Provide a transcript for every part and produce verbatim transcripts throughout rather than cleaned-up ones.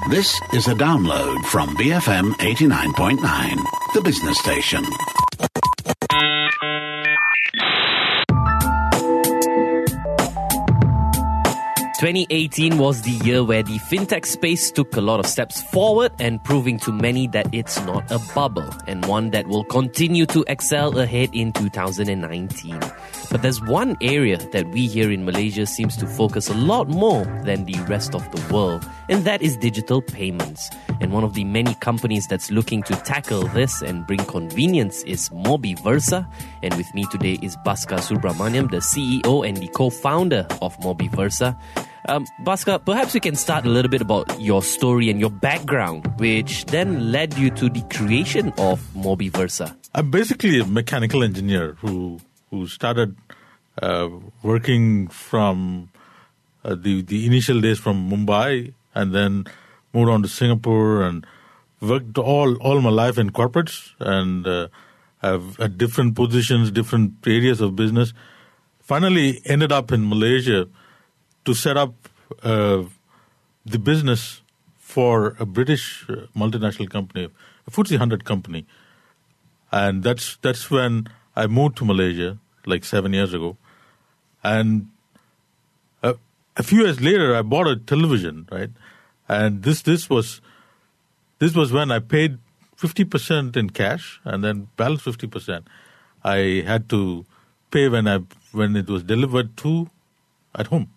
This is a download from B F M eighty-nine point nine, the business station. twenty eighteen was the year where the fintech space took a lot of steps forward and proving to many that it's not a bubble and one that will continue to excel ahead in two thousand nineteen. But there's one area that we here in Malaysia seems to focus a lot more than the rest of the world, and that is digital payments. And one of the many companies that's looking to tackle this and bring convenience is Mobiversa. And with me today is Bhaskar Subramaniam, the C E O and the co-founder of Mobiversa. Um, Bhaskar, perhaps we can start a little bit about your story and your background, which then led you to the creation of Mobiversa. I'm basically a mechanical engineer who who started uh, working from uh, the the initial days from Mumbai and then moved on to Singapore and worked all, all my life in corporates and uh, have had different positions, different areas of business. Finally ended up in Malaysia to set up uh, the business for a British uh, multinational company, a F T S E one hundred company. And that's that's when I moved to Malaysia like seven years ago. And a, a few years later, I bought a television, right? And this this was this was when I paid fifty percent in cash and then balance fifty percent. I had to pay when I when it was delivered to at home.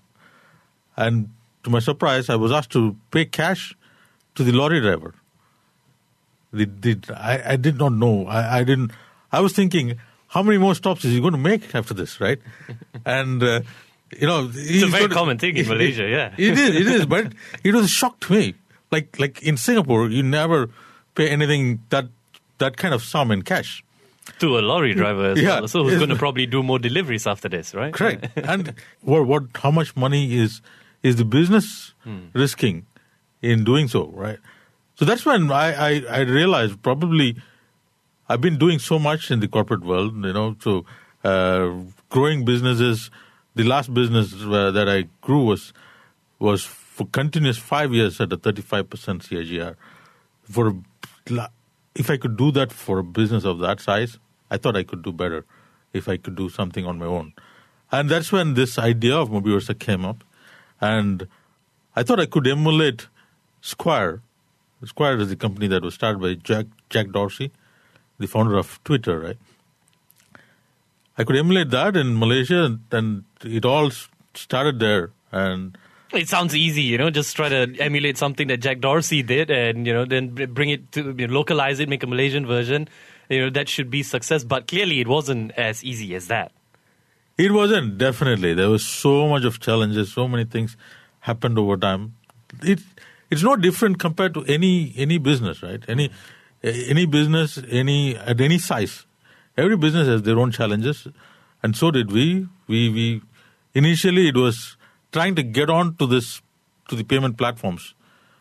And to my surprise, I was asked to pay cash to the lorry driver. The, the, I, I did not know. I, I didn't. I was thinking, how many more stops is he going to make after this, right? And uh, you know, it's a very common thing in Malaysia. Yeah, it is. It is. But it was a shock to me. Like like in Singapore, you never pay anything that that kind of sum in cash to a lorry driver as yeah, well. So who's going to probably do more deliveries after this, right? Correct. And what what how much money is is the business hmm. risking in doing so, right? So that's when I, I, I realized probably I've been doing so much in the corporate world, you know, so uh, growing businesses. The last business uh, that I grew was was for continuous five years at a thirty-five percent C A G R. For if I could do that for a business of that size, I thought I could do better if I could do something on my own. And that's when this idea of Mobiversa came up. And I thought I could emulate Square. Square is the company that was started by Jack Jack Dorsey, the founder of Twitter, right? I could emulate that in Malaysia, and it all started there. And it sounds easy, you know, just try to emulate something that Jack Dorsey did and, you know, then bring it to, you know, localize it, make a Malaysian version. You know, that should be success. But clearly it wasn't as easy as that. It wasn't, definitely. There was so much of challenges, so many things happened over time. It It's no different compared to any any business, right? Any any business, any at any size. Every business has their own challenges, and so did we. We we initially it was trying to get on to this to the payment platforms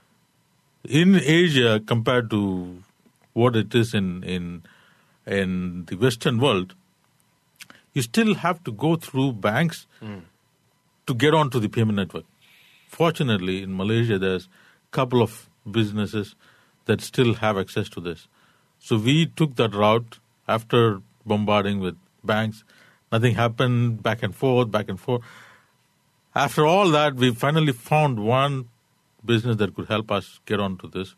in Asia compared to what it is in in in the Western world. You still have to go through banks mm. to get on to the payment network. Fortunately, in Malaysia, there's couple of businesses that still have access to this. So we took that route after bombarding with banks. Nothing happened, back and forth, back and forth. After all that, we finally found one business that could help us get onto this,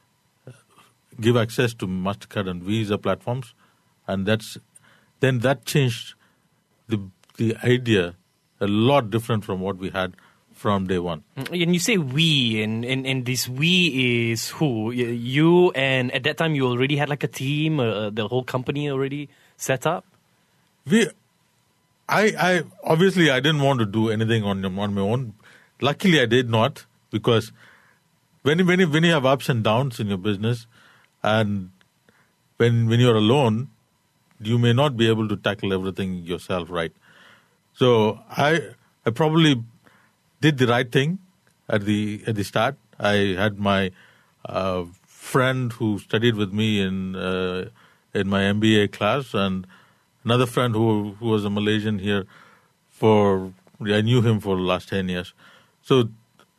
give access to MasterCard and Visa platforms. And that's then that changed the the idea a lot different from what we had from day one. And you say we, and, and, and this we is who? You, and at that time you already had like a team, uh, the whole company already set up? We, I, I obviously I didn't want to do anything on, on my own. Luckily I did not, because when, when, you, when you have ups and downs in your business, and when, when you're alone, you may not be able to tackle everything yourself, right? So I, I probably did the right thing at the at the start. I had my uh, friend who studied with me in uh, in my M B A class, and another friend who who was a Malaysian here. For I knew him for the last ten years. So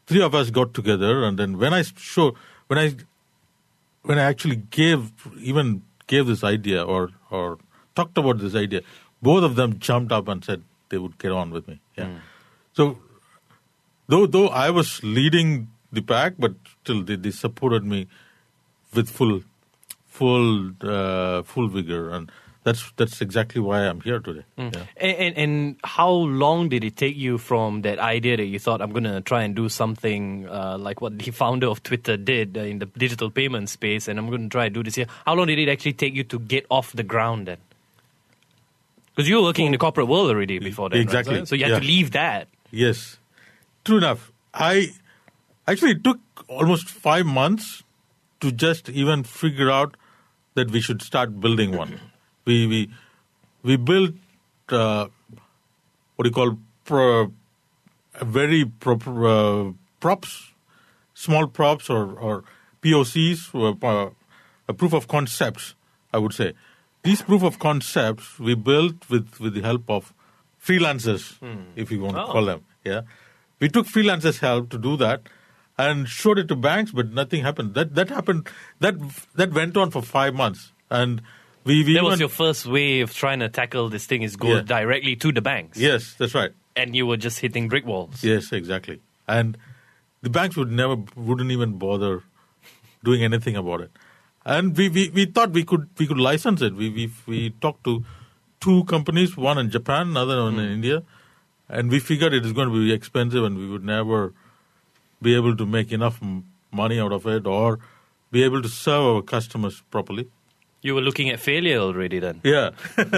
three of us got together, and then when I show when I when I actually gave even gave this idea or or talked about this idea, both of them jumped up and said they would get on with me. Yeah. Mm. So though though I was leading the pack, but still they, they supported me with full full uh, full vigor, and that's that's exactly why I'm here today. Mm. Yeah. And, and and how long did it take you from that idea that you thought I'm going to try and do something uh, like what the founder of Twitter did uh, in the digital payment space, and I'm going to try and do this here? How long did it actually take you to get off the ground then? Because you were working in the corporate world already before that, exactly. Right? So you had yeah. to leave that. Yes, true enough. I actually it took almost five months to just even figure out that we should start building one. We we we built uh, what do you call pro, very proper uh, props, small props or, or P O Cs, uh, a proof of concepts, I would say. These proof of concepts we built with, with the help of freelancers, hmm. if you want to oh. call them. Yeah, we took freelancers' help to do that and showed it to banks, but nothing happened. That that happened. That that went on for five months, and we. we that was even, your first way of trying to tackle this thing. Is go yeah. directly to the banks. Yes, that's right. And you were just hitting brick walls. Yes, exactly. And the banks would never, wouldn't even bother doing anything about it. And we, we, we thought we could we could license it. We we we talked to two companies, one in Japan, another one mm. in India, and we figured it is going to be expensive, and we would never be able to make enough money out of it or be able to serve our customers properly. You were looking at failure already then. Yeah,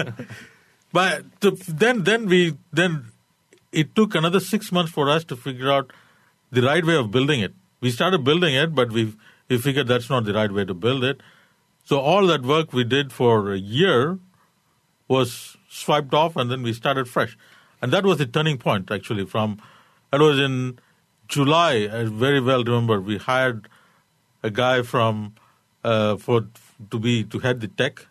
but to, then then we then it took another six months for us to figure out the right way of building it. We started building it, but we we figured that's not the right way to build it. So all that work we did for a year was swiped off, and then we started fresh. And that was the turning point, actually. From that was in July. I very well remember we hired a guy from uh, for to be to head the tech,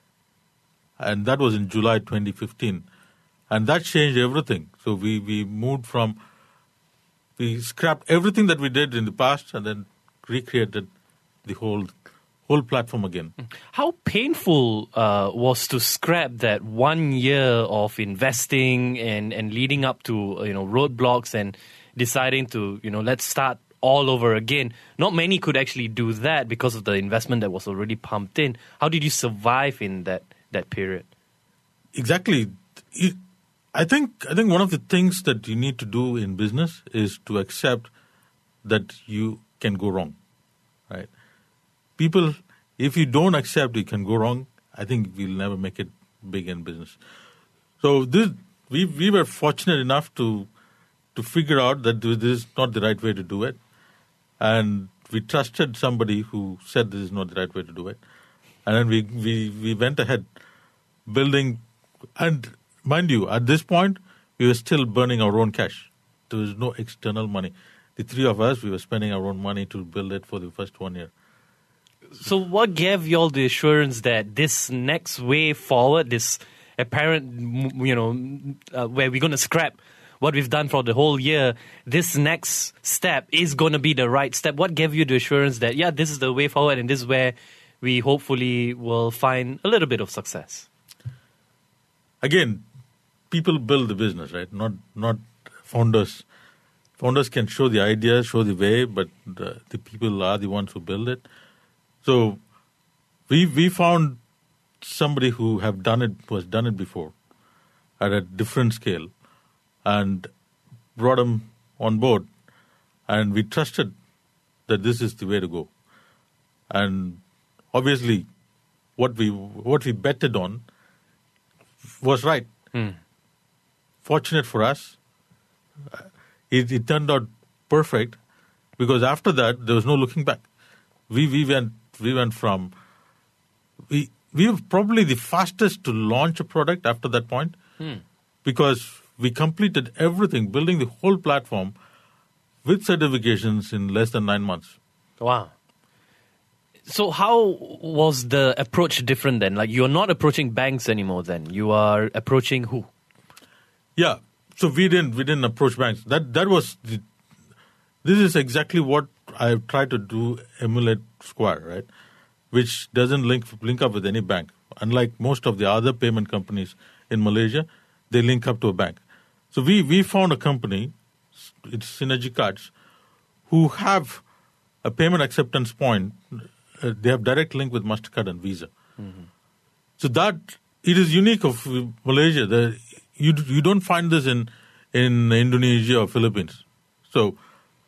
and that was in July twenty fifteen, and that changed everything. So we we moved from we scrapped everything that we did in the past, and then recreated the whole whole platform again. How painful uh, was to scrap that one year of investing and, and leading up to you know roadblocks and deciding to you know let's start all over again? Not many could actually do that because of the investment that was already pumped in. How did you survive in that that period? Exactly. It, I think I think one of the things that you need to do in business is to accept that you can go wrong, right? People, if you don't accept you can go wrong, I think we'll never make it big in business. So this, we we were fortunate enough to to figure out that this is not the right way to do it, and we trusted somebody who said this is not the right way to do it, and then we we, we went ahead building, and mind you, at this point we were still burning our own cash. There was no external money. The three of us, we were spending our own money to build it for the first one year. So what gave you all the assurance that this next way forward, this apparent, you know, uh, where we're going to scrap what we've done for the whole year, this next step is going to be the right step? What gave you the assurance that, yeah, this is the way forward and this is where we hopefully will find a little bit of success? Again, people build the business, right? Not not founders. Founders can show the idea, show the way, but the, the people are the ones who build it. So we we found somebody who have done it, who has done it before at a different scale, and brought him on board, and we trusted that this is the way to go. And obviously, what we what we betted on was right. Hmm. Fortunate for us, it, it turned out perfect, because after that there was no looking back. We we went we went from we we were probably the fastest to launch a product after that point, hmm. because we completed everything, building the whole platform with certifications in less than nine months. Wow. So how was the approach different then? Like, you're not approaching banks anymore then. You are approaching who? Yeah. So we didn't we didn't approach banks. That that was the this is exactly what I've tried to do, emulate Square, right? Which doesn't link link up with any bank. Unlike most of the other payment companies in Malaysia, they link up to a bank. So we, we found a company, it's Synergy Cards, who have a payment acceptance point. Uh, they have direct link with MasterCard and Visa. Mm-hmm. So that, it is unique of Malaysia. The, you you don't find this in in Indonesia or Philippines. So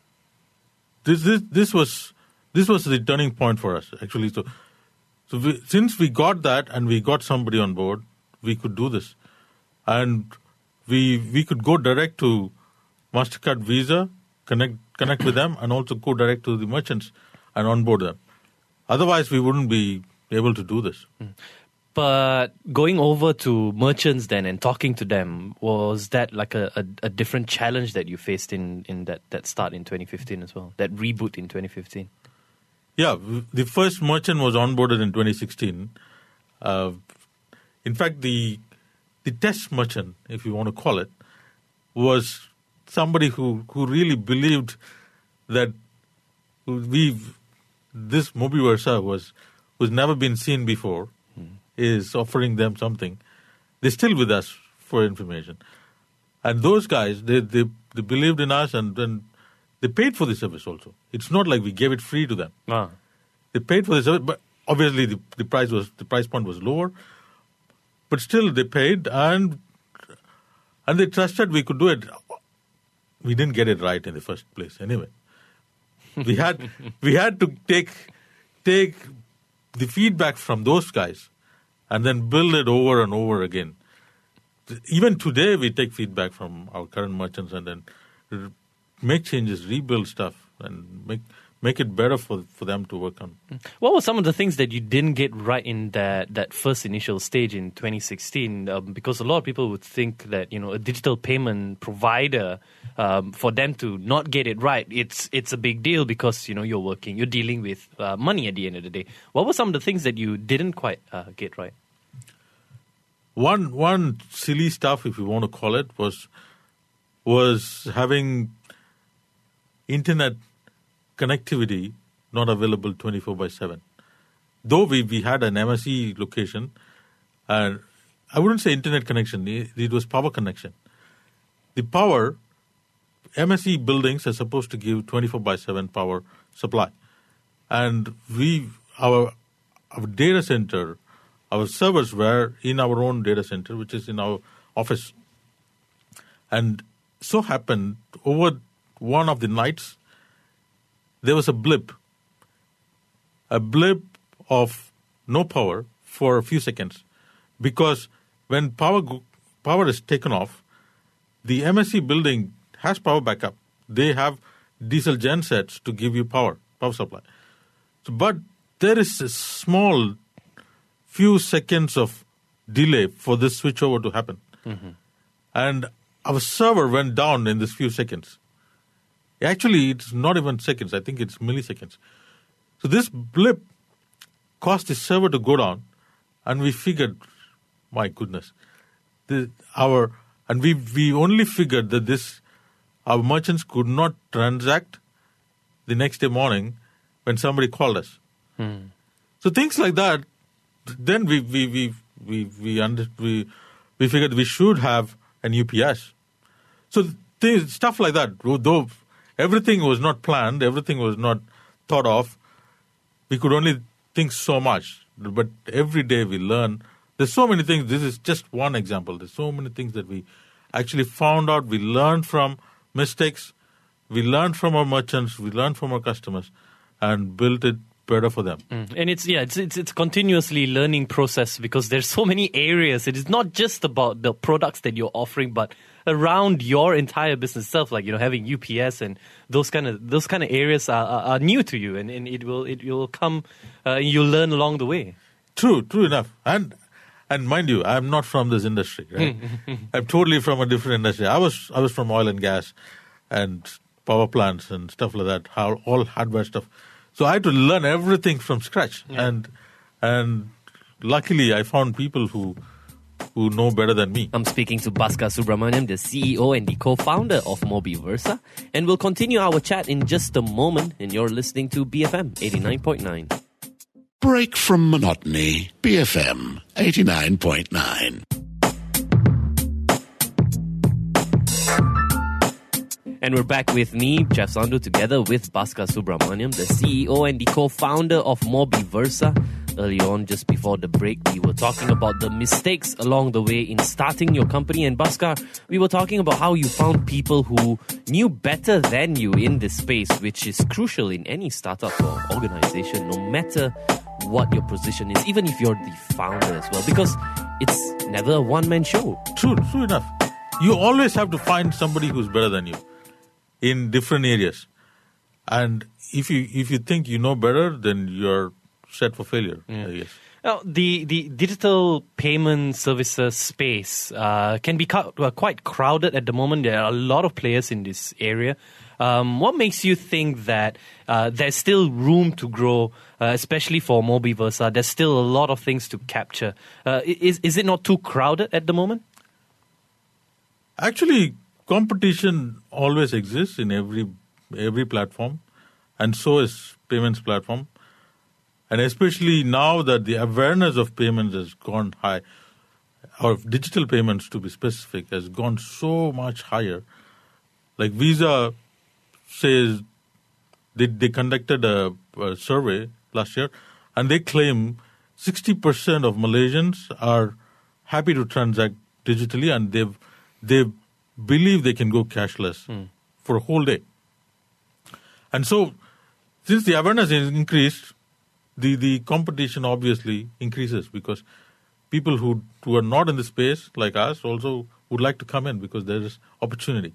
this this this was this was the turning point for us actually. So so we, since we got that and we got somebody on board, we could do this, and we we could go direct to MasterCard, Visa, connect connect with them, and also go direct to the merchants and onboard them. Otherwise, we wouldn't be able to do this. Mm. But going over to merchants then and talking to them, was that like a, a, a different challenge that you faced in, in that, that start in twenty fifteen as well, that reboot in twenty fifteen? Yeah, the first merchant was onboarded in twenty sixteen. Uh, in fact, the the test merchant, if you want to call it, was somebody who, who really believed that we this Mobiversa was was never been seen before. Is offering them something. They're still with us for information. And those guys, they, they, they believed in us and then they paid for the service also. It's not like we gave it free to them. Ah. They paid for the service, but obviously the, the price was the price point was lower. But still they paid and and they trusted we could do it. We didn't get it right in the first place anyway. We had we had to take take the feedback from those guys and then build it over and over again. Even today, we take feedback from our current merchants and then make changes, rebuild stuff, and make make it better for, for them to work on. What were some of the things that you didn't get right in that, that first initial stage in twenty sixteen? Um, because a lot of people would think that, you know, a digital payment provider, um, for them to not get it right, it's it's a big deal because, you know, you're working, you're dealing with uh, money at the end of the day. What were some of the things that you didn't quite uh, get right? One one silly stuff, if you want to call it, was was having internet connectivity not available twenty-four by seven. Though we, we had an M S E location, and I wouldn't say internet connection, it, it was power connection. The power, M S E buildings are supposed to give twenty-four by seven power supply. And we, our, our data center, our servers were in our own data center, which is in our office. And so happened, over one of the nights, there was a blip, a blip of no power for a few seconds. Because when power power is taken off, the M S E building has power backup. They have diesel gensets to give you power, power supply. So, but there is a small few seconds of delay for this switchover to happen. Mm-hmm. And our server went down in this few seconds. Actually, it's not even seconds. I think it's milliseconds. So this blip caused the server to go down, and we figured, my goodness, the, our and we we only figured that this our merchants could not transact the next day morning when somebody called us. Hmm. So things like that. Then we we we we we, under, we we figured we should have an U P S. So things, stuff like that. Though everything was not planned, everything was not thought of, we could only think so much. But every day we learn. There's so many things. This is just one example. There's so many things that we actually found out. We learned from mistakes. We learned from our merchants. We learned from our customers, and built it better for them. Mm. And it's yeah, it's, it's it's continuously learning process because there's so many areas. It is not just about the products that you're offering, but around your entire business itself, like, you know, having U P S and those kind of those kind of areas are, are, are new to you, and, and it will it will come. Uh, you'll learn along the way. True, true enough. And and mind you, I'm not from this industry, right? I'm totally from a different industry. I was I was from oil and gas, and power plants and stuff like that. How all hardware stuff. So I had to learn everything from scratch, yeah. and and luckily I found people who who know better than me. I'm speaking to Bhaskar Subramaniam, the C E O and the co-founder of Mobiversa. And we'll continue our chat in just a moment. And you're listening to B F M eighty-nine point nine. Break from monotony. B F M eighty-nine point nine. And we're back with me, Jeff Sandhu, together with Bhaskar Subramaniam, the C E O and the co-founder of Mobiversa. Earlier on, just before the break, we were talking about the mistakes along the way in starting your company. And Bhaskar, we were talking about how you found people who knew better than you in this space, which is crucial in any startup or organization, no matter what your position is, even if you're the founder as well, because it's never a one-man show. True, true enough. You always have to find somebody who's better than you in different areas. And if you if you think you know better, then you're set for failure, yeah. I guess. Now, the, the digital payment services space uh, can be cu- uh, quite crowded at the moment. There are a lot of players in this area. Um, what makes you think that uh, there's still room to grow, uh, especially for Mobiversa? There's still a lot of things to capture. Uh, is, is it not too crowded at the moment? Actually, competition always exists in every every platform, and so is payments platform. And especially now that the awareness of payments has gone high, or of digital payments to be specific, has gone so much higher. Like Visa says, they, they conducted a, a survey last year, and they claim sixty percent of Malaysians are happy to transact digitally, and they've they believe they can go cashless mm. for a whole day. And so, since the awareness is increased, the, the competition obviously increases, because people who, who are not in the space, like us, also would like to come in because there is opportunity.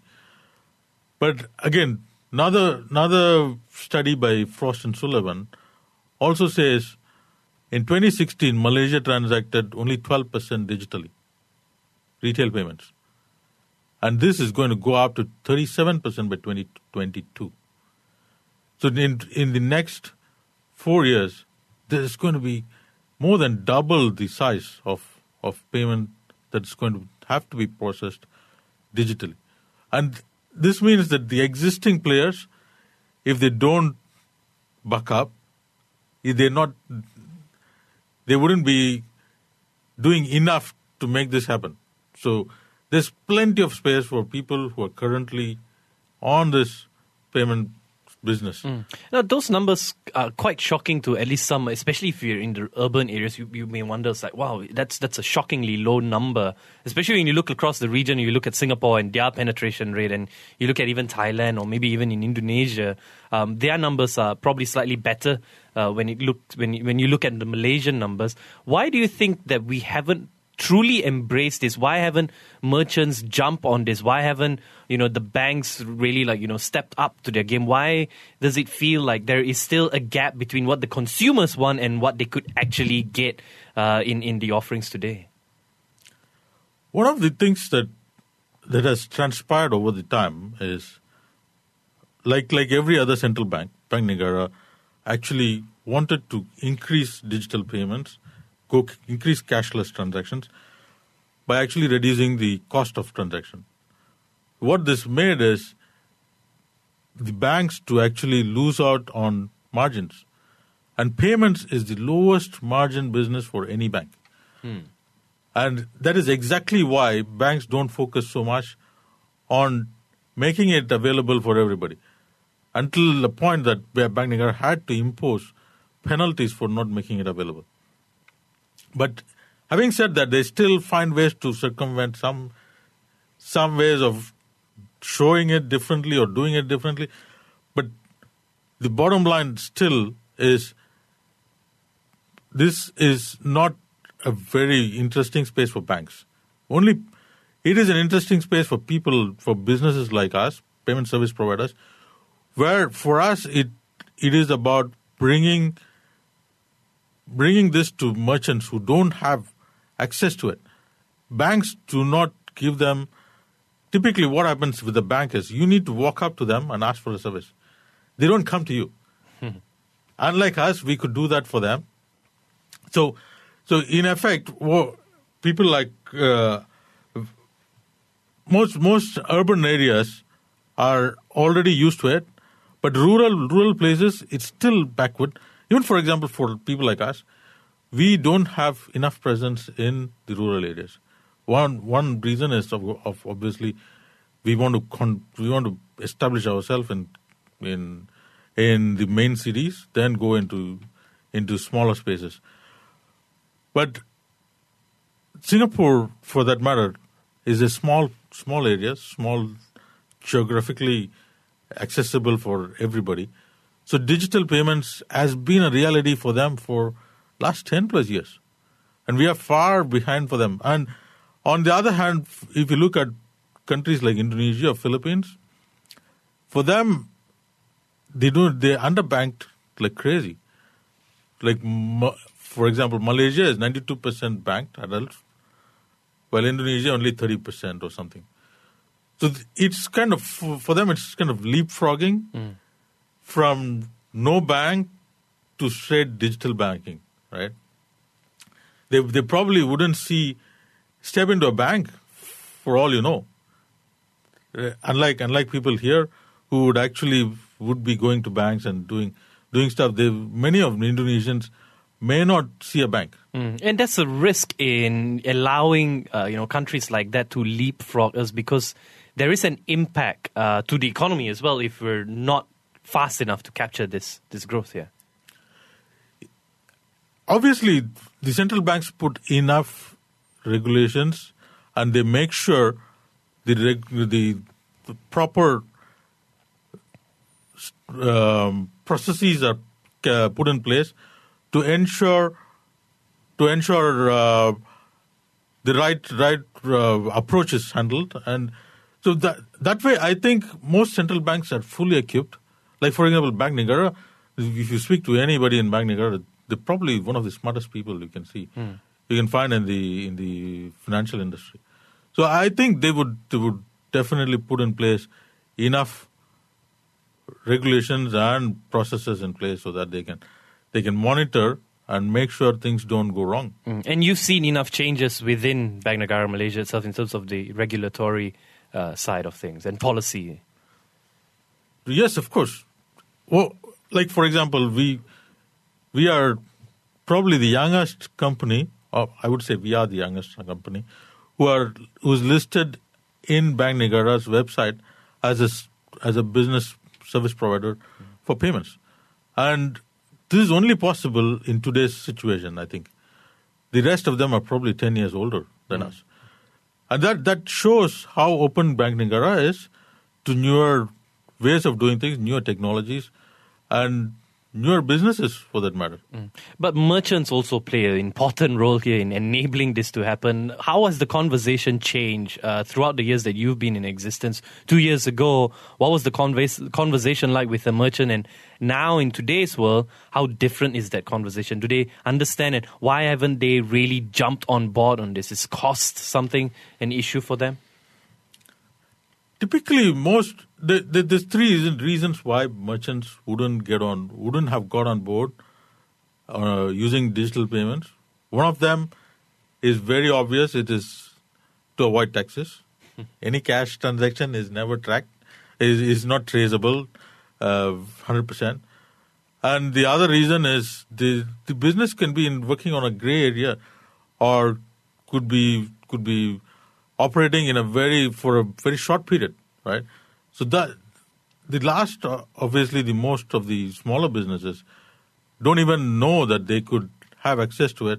But again, another another study by Frost and Sullivan also says in twenty sixteen, Malaysia transacted only twelve percent digitally, retail payments. And this is going to go up to thirty-seven percent by twenty twenty-two. So in, in the next four years, there's going to be more than double the size of, of payment that's going to have to be processed digitally. And this means that the existing players, if they don't buck up, if they're not, they wouldn't be doing enough to make this happen. So there's plenty of space for people who are currently on this payment business. Mm. Now, those numbers are quite shocking to at least some, especially if you're in the urban areas. You, you may wonder, it's like, wow, that's that's a shockingly low number. Especially when you look across the region, you look at Singapore and their penetration rate, and you look at even Thailand or maybe even in Indonesia, um, their numbers are probably slightly better uh, when it look when when you look at the Malaysian numbers. Why do you think that we haven't truly embrace this? Why haven't merchants jump on this? Why haven't, you know, the banks really, like, you know, stepped up to their game? Why does it feel like there is still a gap between what the consumers want and what they could actually get uh, in, in the offerings today? One of the things that that has transpired over the time is, like like every other central bank, Bank Negara actually wanted to increase digital payments, go increase cashless transactions by actually reducing the cost of transaction. What this made is the banks to actually lose out on margins. And payments is the lowest margin business for any bank. Hmm. And that is exactly why banks don't focus so much on making it available for everybody, until the point that Bank Negara had to impose penalties for not making it available. But having said that, they still find ways to circumvent some some ways of showing it differently or doing it differently. But the bottom line still is, this is not a very interesting space for banks. Only it is an interesting space for people, for businesses like us, payment service providers, where for us it it is about bringing bringing this to merchants who don't have access to it. Banks do not give them. Typically what happens with the bank is you need to walk up to them and ask for a service. They don't come to you. Hmm. Unlike us, we could do that for them. So, so in effect, well, people like uh, most most urban areas are already used to it, but rural rural places, it's still backward. Even, for example, for people like us, we don't have enough presence in the rural areas. One one reason is of, of obviously we want to con- we want to establish ourselves in in in the main cities, then go into into smaller spaces. But Singapore, for that matter, is a small small area, small, geographically accessible for everybody. So digital payments has been a reality for them for last ten plus years. And we are far behind for them. And on the other hand, if you look at countries like Indonesia or Philippines, for them, they do they're underbanked like crazy. Like, for example, Malaysia is ninety-two percent banked adults, while Indonesia only thirty percent or something. So it's kind of, for them, it's kind of leapfrogging mm. from no bank to straight digital banking, right? They they probably wouldn't see, step into a bank for all you know. Uh, unlike unlike people here who would actually would be going to banks and doing doing stuff. They many of the Indonesians may not see a bank. Mm. And that's a risk in allowing uh, you know countries like that to leapfrog us, because there is an impact uh, to the economy as well if we're not fast enough to capture this this growth here. Obviously, the central banks put enough regulations and they make sure the reg- the, the proper um, processes are uh, put in place to ensure to ensure uh, the right right uh, approach is handled. And so that that way, I think most central banks are fully equipped. Like, for example, Bank Negara, if you speak to anybody in Bank Negara, they're probably one of the smartest people you can see, mm. you can find in the in the financial industry. So I think they would they would definitely put in place enough regulations and processes in place so that they can they can monitor and make sure things don't go wrong. Mm. And you've seen enough changes within Bank Negara Malaysia itself in terms of the regulatory uh, side of things and policy. Yes, of course. Well, like, for example, we we are probably the youngest company, or I would say we are the youngest company, who are who's listed in Bank Negara's website as a as a business service provider for payments. And this is only possible in today's situation, I think. The rest of them are probably ten years older than mm. us. And that, that shows how open Bank Negara is to newer ways of doing things, newer technologies, and newer businesses for that matter. Mm. But merchants also play an important role here in enabling this to happen. How has the conversation changed uh, throughout the years that you've been in existence? Two years ago, what was the converse, conversation like with a merchant? And now in today's world, how different is that conversation? Do they understand it? Why haven't they really jumped on board on this? Is cost something an issue for them? Typically, most the, the, there's three reasons why merchants wouldn't get on, wouldn't have got on board uh, using digital payments. One of them is very obvious. It is to avoid taxes. Any cash transaction is never tracked, is is not traceable, uh, one hundred percent. And the other reason is the the business can be in working on a gray area, or could be could be. operating in a very for a very short period, right? So that the last, uh, obviously, the most of the smaller businesses don't even know that they could have access to it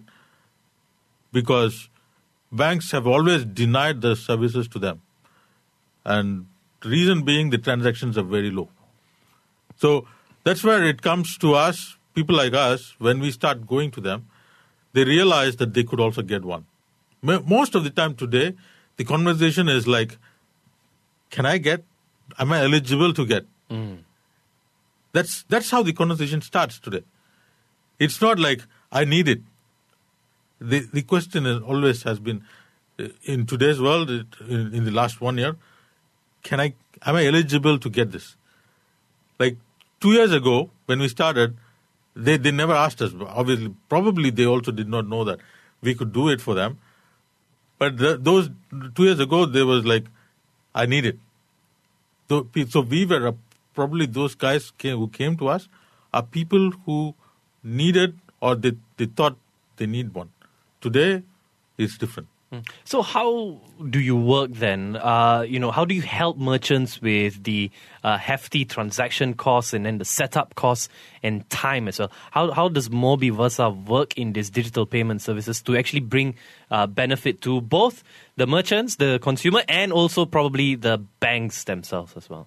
because banks have always denied the services to them, and the reason being the transactions are very low. So that's where it comes to us, people like us, when we start going to them, they realize that they could also get one. Most of the time today, the conversation is like, can I get, am I eligible to get? Mm. That's that's how the conversation starts today. It's not like, I need it. The the question is always has been, in today's world, in, in the last one year, can I, am I eligible to get this? Like two years ago, when we started, they, they never asked us. Obviously, probably they also did not know that we could do it for them. But the, those two years ago, there was like, I need it. So, so we were uh, probably those guys came, who came to us are people who needed or they, they thought they need one. Today, it's different. So how do you work then? Uh, you know, how do you help merchants with the uh, hefty transaction costs and then the setup costs and time as well? How how does Mobiversa work in these digital payment services to actually bring uh, benefit to both the merchants, the consumer, and also probably the banks themselves as well?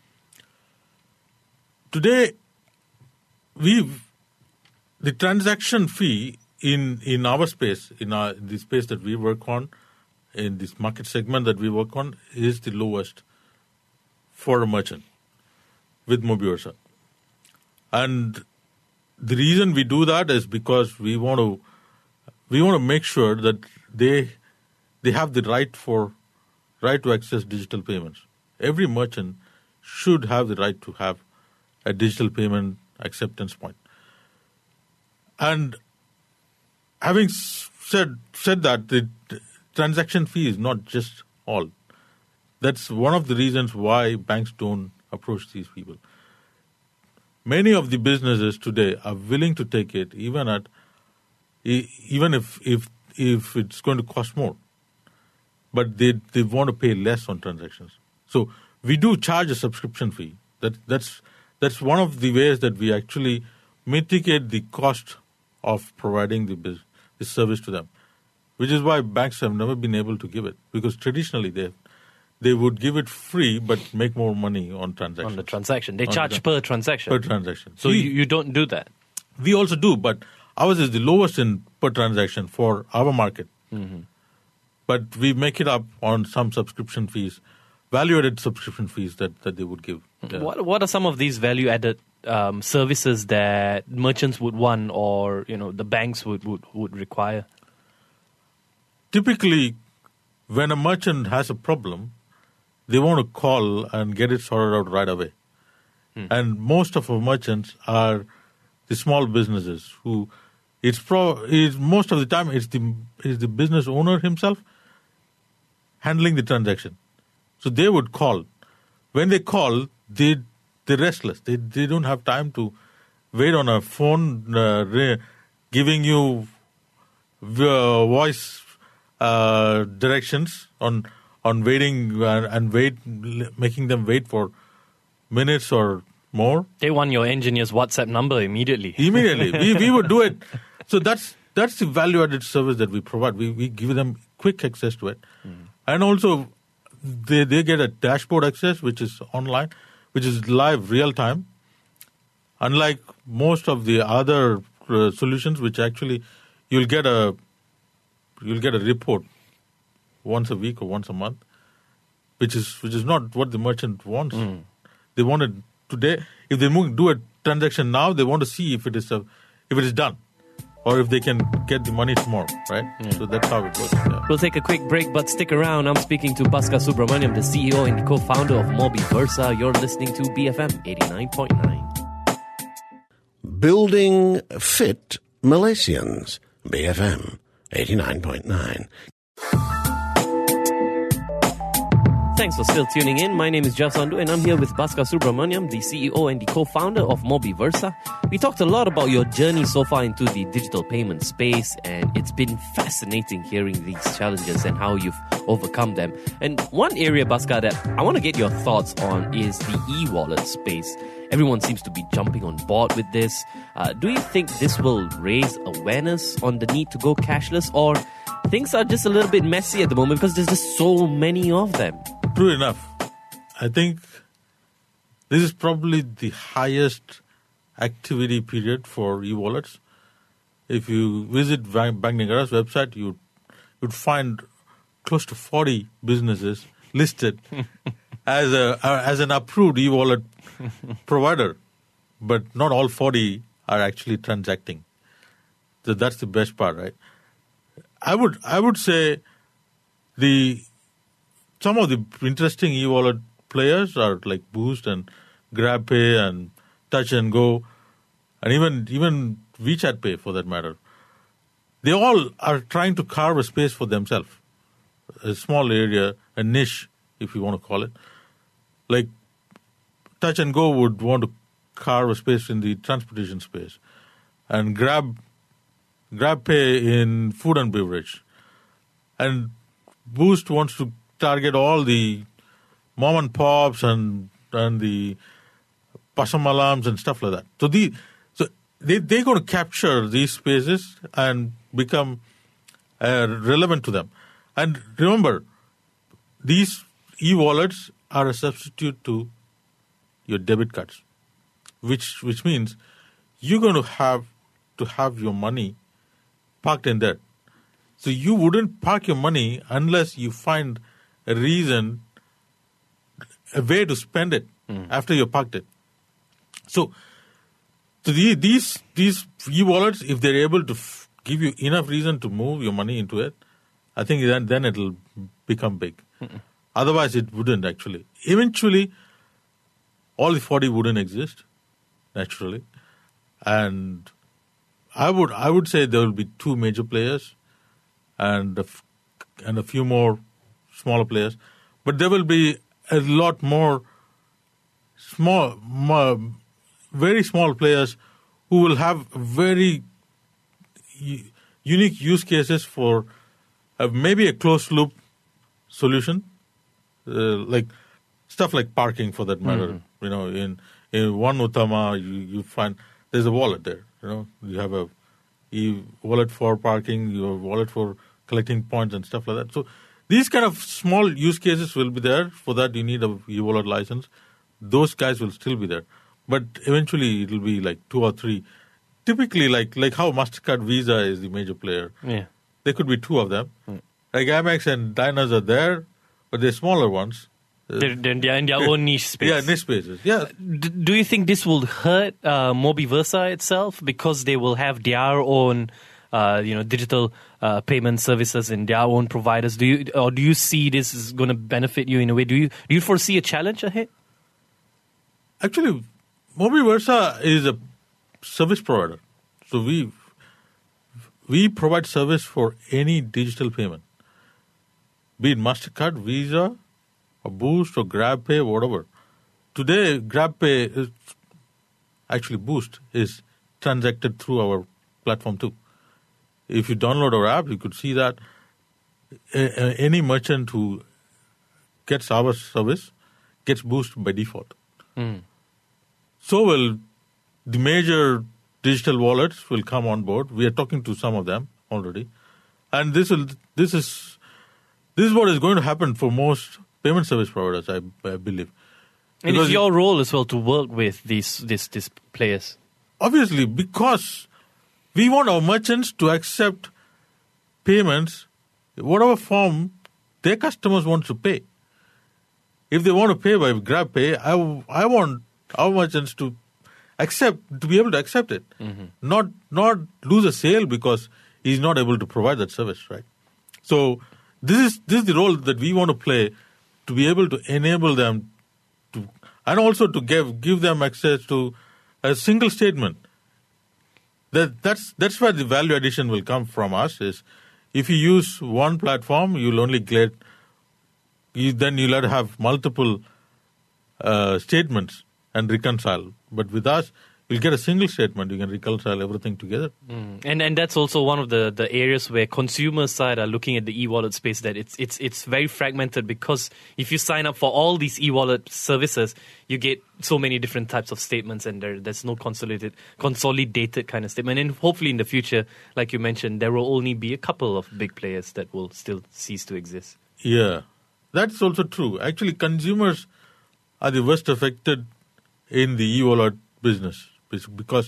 Today, we the transaction fee in in our space, in our the space that we work on, in this market segment that we work on, is the lowest for a merchant with Mobiversa. And the reason we do that is because we want to we want to make sure that they they have the right for right to access digital payments. Every merchant should have the right to have a digital payment acceptance point. And having said said that, the transaction fee is not just all. That's one of the reasons why banks don't approach these people. Many of the businesses today are willing to take it, even at even if if if it's going to cost more. But they they want to pay less on transactions. So we do charge a subscription fee. That that's that's one of the ways that we actually mitigate the cost of providing the business. The service to them, which is why banks have never been able to give it, because traditionally they they would give it free but make more money on transactions. On the transaction. They on charge the, per transaction. Per transaction. So we, you, you don't do that? We also do, but ours is the lowest in per transaction for our market. Mm-hmm. But we make it up on some subscription fees, value-added subscription fees that, that they would give. Yeah. What What are some of these value-added Um, services that merchants would want, or you know the banks would, would, would require? Typically, when a merchant has a problem, they want to call and get it sorted out right away. Hmm. And most of our merchants are the small businesses who it's pro is most of the time it's the is the business owner himself handling the transaction. So they would call. When they call, they They're restless. They they don't have time to wait on a phone uh, re- giving you uh, voice uh, directions on on waiting uh, and wait, making them wait for minutes or more. They want your engineer's WhatsApp number immediately. Immediately, we we would do it. So that's that's the value-added service that we provide. We we give them quick access to it, mm. and also they they get a dashboard access, which is online, which is live, real time. Unlike most of the other uh, solutions, which actually you'll get a you'll get a report once a week or once a month, which is which is not what the merchant wants. Mm. They want it today. If they move, do a transaction now, they want to see if it is a, if it is done, or if they can get the money tomorrow, right? Yeah. So that's how it works. Yeah. We'll take a quick break, but stick around. I'm speaking to Bhaskar Subramaniam, the C E O and the co-founder of Mobiversa. You're listening to B F M eighty-nine point nine. Building Fit Malaysians. B F M eighty-nine point nine. Thanks for still tuning in. My name is Jeff Sandu and I'm here with Bhaskar Subramaniam, the C E O and the co-founder of Mobiversa. We talked a lot about your journey so far into the digital payment space, and it's been fascinating hearing these challenges and how you've overcome them. And one area, Bhaskar, that I want to get your thoughts on is the e-wallet space. Everyone seems to be jumping on board with this. Uh, do you think this will raise awareness on the need to go cashless, or things are just a little bit messy at the moment because there's just so many of them? True enough. I think this is probably the highest activity period for e-wallets. If you visit Bank Negara's website, you would find close to forty businesses listed as a as an approved e-wallet provider, but not all forty are actually transacting. So that's the best part, right? I would I would say the some of the interesting e-wallet players are like Boost and GrabPay and Touch and Go, and even even WeChat Pay for that matter. They all are trying to carve a space for themselves. a small area, a niche, if you want to call it. Like Touch and Go would want to carve a space in the transportation space, and Grab, Grab Pay in food and beverage, and Boost wants to target all the mom and pops and and the pasamalams and stuff like that. So the so they they're going to capture these spaces and become uh, relevant to them. And remember, these e-wallets are a substitute to your debit cards, which which means you're going to have to have your money parked in there. So you wouldn't park your money unless you find a reason, a way to spend it mm. after you parked it. So, so the, these these e-wallets, if they're able to f- give you enough reason to move your money into it, I think then then it'll become big. Mm-mm. Otherwise, it wouldn't actually. Eventually, all the forty wouldn't exist naturally, and I would I would say there will be two major players, and a f- and a few more smaller players, but there will be a lot more small, more, very small players who will have very u- unique use cases for uh, maybe a closed loop solution, uh, like stuff like parking for that matter. Mm-hmm. You know, in in One Uttama, you, you find there's a wallet there. You know, you have a e- wallet for parking, you have a wallet for collecting points and stuff like that. So these kind of small use cases will be there. For that, you need a e-wallet license. Those guys will still be there. But eventually, it will be like two or three. Typically, like like how MasterCard Visa is the major player. Yeah. There could be two of them. Mm. Like Amex and Diners are there, but they're smaller ones. They're, they're in their own niche space. Yeah, niche spaces. Yeah. D- do you think this will hurt uh, Mobiversa itself because they will have their own, uh, you know, digital uh, payment services and their own providers? Do you or do you see this is going to benefit you in a way? Do you do you foresee a challenge ahead? Actually, Mobiversa is a service provider, so we we provide service for any digital payment, be it MasterCard, Visa, or Boost, or GrabPay, whatever. Today, GrabPay is actually Boost is transacted through our platform too. If you download our app, you could see that any merchant who gets our service gets Boost by default. Mm. So will the major digital wallets will come on board. We are talking to some of them already, and this will this is this is what is going to happen for most payment service providers, I, I believe. And because it's your role as well to work with these these these players. Obviously, because we want our merchants to accept payments, whatever form their customers want to pay. If they want to pay by GrabPay, I, I want our merchants to accept, to be able to accept it, mm-hmm. not not lose a sale because he's not able to provide that service, right? So this is this is the role that we want to play, to be able to enable them to, and also to give give them access to a single statement. That that's that's where the value addition will come from us. Is if you use one platform, you'll only get you then you'll have to have multiple uh, statements and reconcile. But with us, you'll get a single statement. You can reconcile everything together. Mm. And and that's also one of the, the areas where consumer side are looking at the e-wallet space, that it's it's it's very fragmented, because if you sign up for all these e-wallet services, you get so many different types of statements, and there there's no consolidated consolidated kind of statement. And hopefully in the future, like you mentioned, there will only be a couple of big players that will still cease to exist. Yeah, that's also true. Actually, consumers are the worst affected in the e-wallet business, because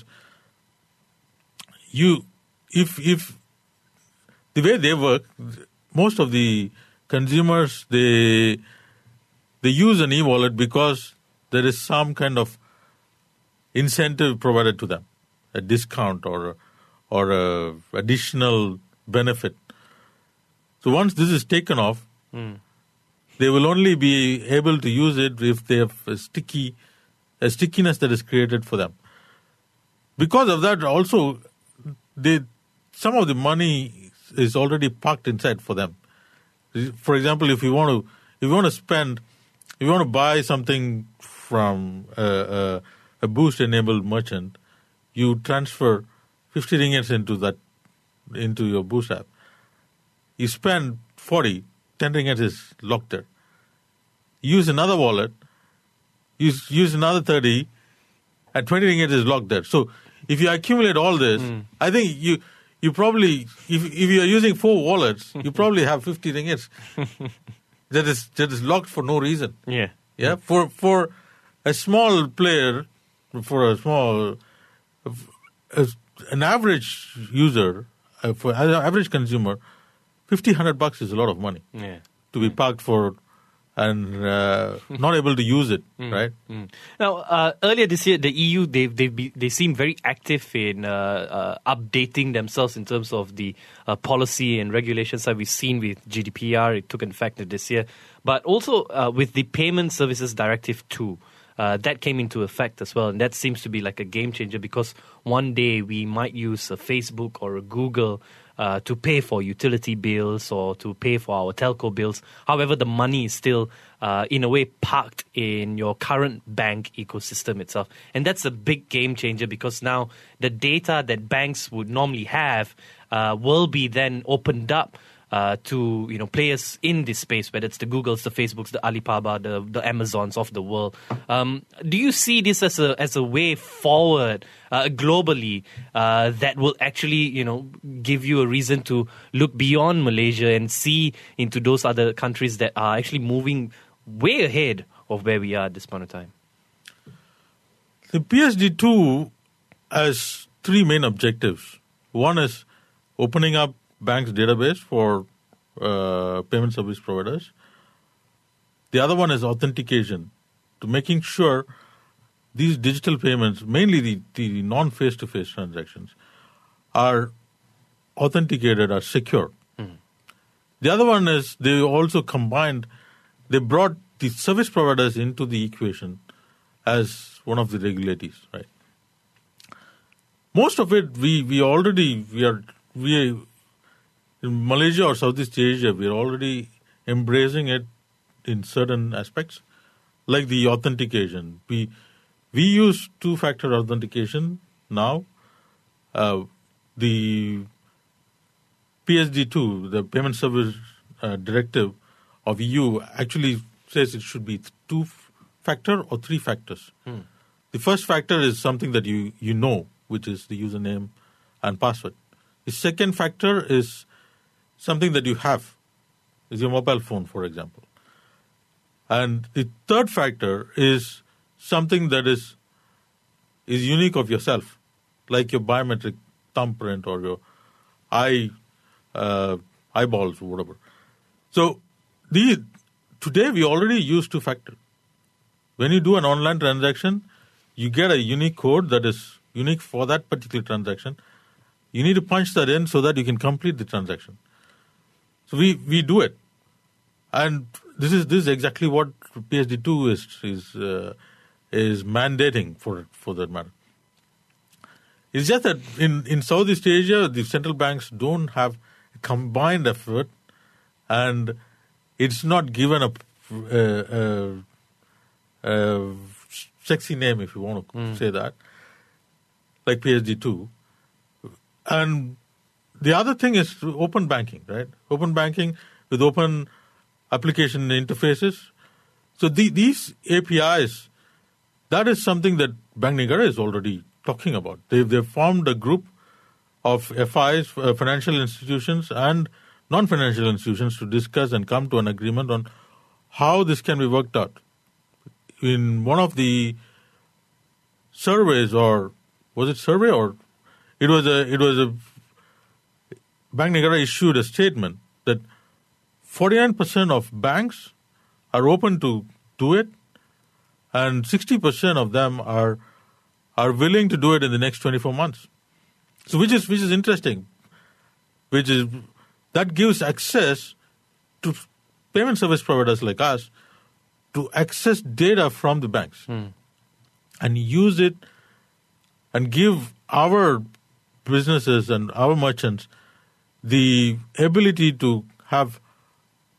you, if if the way they work, most of the consumers they they use an e-wallet because there is some kind of incentive provided to them, a discount or or a additional benefit. So once this is taken off, mm. they will only be able to use it if they have a sticky. A stickiness that is created for them. Because of that, also, they some of the money is already parked inside for them. For example, if you want to, if you want to spend, if you want to buy something from a, a, a Boost-enabled merchant, you transfer fifty ringgits into that, into your Boost app. You spend forty, ten ringgits is locked there. Use another wallet, use use another thirty, and twenty ringgits is locked there. So if you accumulate all this, mm. I think you you probably, if if you are using four wallets, you probably have fifty ringgits that is that is locked for no reason. Yeah, yeah. For for a small player, for a small, a, an average user, uh, for an average consumer, fifty, one hundred bucks is a lot of money. Yeah, to be parked for. And uh, not able to use it, mm, right? Mm. Now, uh, earlier this year, the E U they they they seem very active in uh, uh, updating themselves in terms of the uh, policy and regulations that we've seen with G D P R. It took effect this year, but also uh, with the Payment Services Directive two. Uh, that came into effect as well, and that seems to be like a game changer because one day we might use a Facebook or a Google uh, to pay for utility bills or to pay for our telco bills. However, the money is still, uh, in a way, parked in your current bank ecosystem itself. And that's a big game changer because now the data that banks would normally have uh, will be then opened up Uh, to you know players in this space, whether it's the Googles, the Facebooks, the Alibaba, the the Amazons of the world. Um, do you see this as a as a way forward uh, globally uh, that will actually you know give you a reason to look beyond Malaysia and see into those other countries that are actually moving way ahead of where we are at this point of time? The P S D two has three main objectives. One is opening up bank's database for uh, payment service providers. The other one is authentication, to making sure these digital payments, mainly the, the non-face-to-face transactions, are authenticated, are secure. Mm. The other one is they also combined, they brought the service providers into the equation as one of the regulators, right? Most of it, we, we already, we are, we in Malaysia or Southeast Asia, we are already embracing it in certain aspects, like the authentication. We we use two-factor authentication now. Uh, the P S D two, the Payment Service uh, Directive of E U, actually says it should be two-factor or three factors. Hmm. The first factor is something that you, you know, which is the username and password. The second factor is something that you have, is your mobile phone, for example. And the third factor is something that is is unique of yourself, like your biometric thumbprint or your eye uh, eyeballs or whatever. So the today we already use two-factor. When you do an online transaction, you get a unique code that is unique for that particular transaction. You need to punch that in so that you can complete the transaction. So we, we do it, and this is this is exactly what P S D two is is uh, is mandating for for that matter. It's just that in, in Southeast Asia, the central banks don't have a combined effort, and it's not given a, a, a, a sexy name, if you want to mm. say that, like P S D two, and the other thing is open banking, right? Open banking with open application interfaces. So the, these A P Is, that is something that Bank Negara is already talking about. They've, they've formed a group of F Is, uh, financial institutions and non-financial institutions to discuss and come to an agreement on how this can be worked out. In one of the surveys, or was it survey or it was a it was a Bank Negara issued a statement that forty-nine percent of banks are open to do it, and sixty percent of them are are willing to do it in the next twenty-four months. So, which is which is interesting, which is that gives access to payment service providers like us to access data from the banks mm. and use it and give our businesses and our merchants the ability to have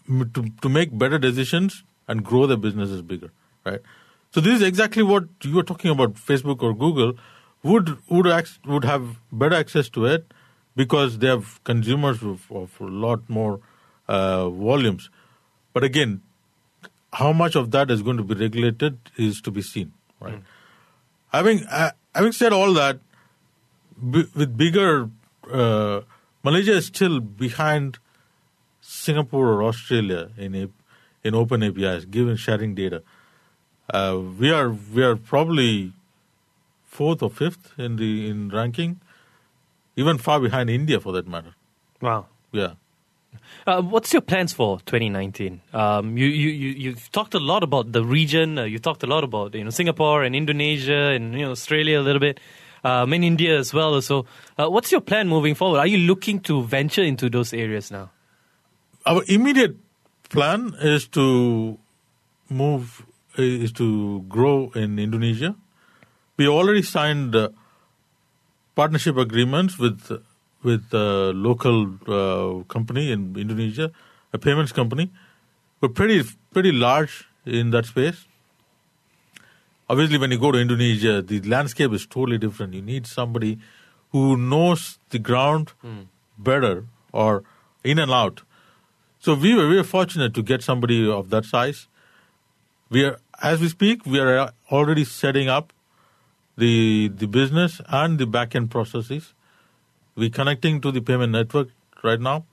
to, to make better decisions and grow their businesses bigger, right? So this is exactly what you were talking about. Facebook or Google would would ac- would have better access to it because they have consumers of, of a lot more uh, volumes. But again, how much of that is going to be regulated is to be seen, right? Mm. Having uh, having said all that, b- with bigger, uh, Malaysia is still behind Singapore or Australia in a, in open A P Is, given sharing data. Uh, we are we are probably fourth or fifth in the in ranking, even far behind India for that matter. Wow. Yeah. Uh, what's your plans for twenty nineteen? Um, you, you, you, you've talked a lot about the region. Uh, you talked a lot about you know Singapore and Indonesia and you know Australia a little bit, um, and India as well. So, uh, what's your plan moving forward? Are you looking to venture into those areas now? Our immediate plan is to move, is to grow in Indonesia. We already signed uh, partnership agreements with with a local uh, company in Indonesia, a payments company. We're pretty pretty large in that space. Obviously, when you go to Indonesia, the landscape is totally different. You need somebody who knows the ground mm. better or in and out. So we were we were fortunate to get somebody of that size. We are, as we speak, we are already setting up the the business and the back-end processes. We're connecting to the payment network right now.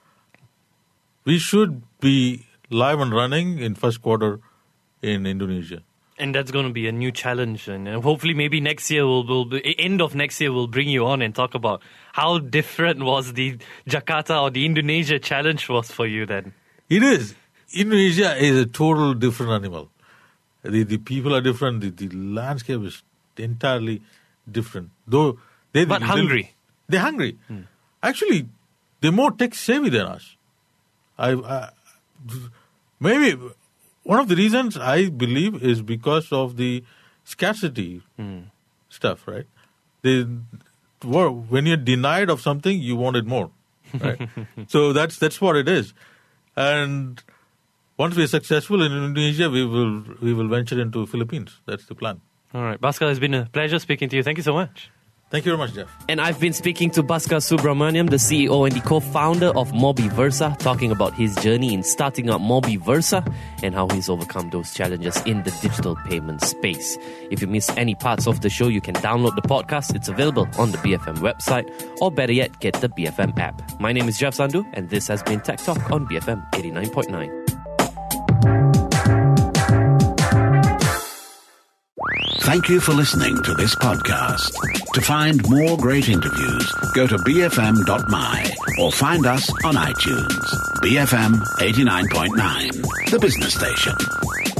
We should be live and running in first quarter in Indonesia. And that's going to be a new challenge. And hopefully maybe next year, we'll, we'll end of next year, we'll bring you on and talk about how different was the Jakarta or the Indonesia challenge was for you then. It is. Indonesia is a total different animal. The, the people are different. The, the landscape is entirely different. Though they But hungry. They're hungry. Hmm. Actually, they're more tech-savvy than us. I, I, maybe one of the reasons I believe is because of the scarcity hmm. stuff, right? They, when you're denied of something, you want it more, right? So that's that's what it is. And once we're successful in Indonesia, we will we will venture into Philippines. That's the plan. All right, Bhaskar, it's been a pleasure speaking to you. Thank you so much. Thank you very much, Jeff. And I've been speaking to Bhaskar Subramaniam, the C E O and the co-founder of Mobiversa, talking about his journey in starting up Mobiversa and how he's overcome those challenges in the digital payment space. If you miss any parts of the show, you can download the podcast. It's available on the B F M website, or better yet, get the B F M app. My name is Jeff Sandhu, and this has been Tech Talk on B F M eighty-nine point nine. Thank you for listening to this podcast. To find more great interviews, go to b f m dot m y or find us on iTunes. B F M eighty-nine point nine, the business station.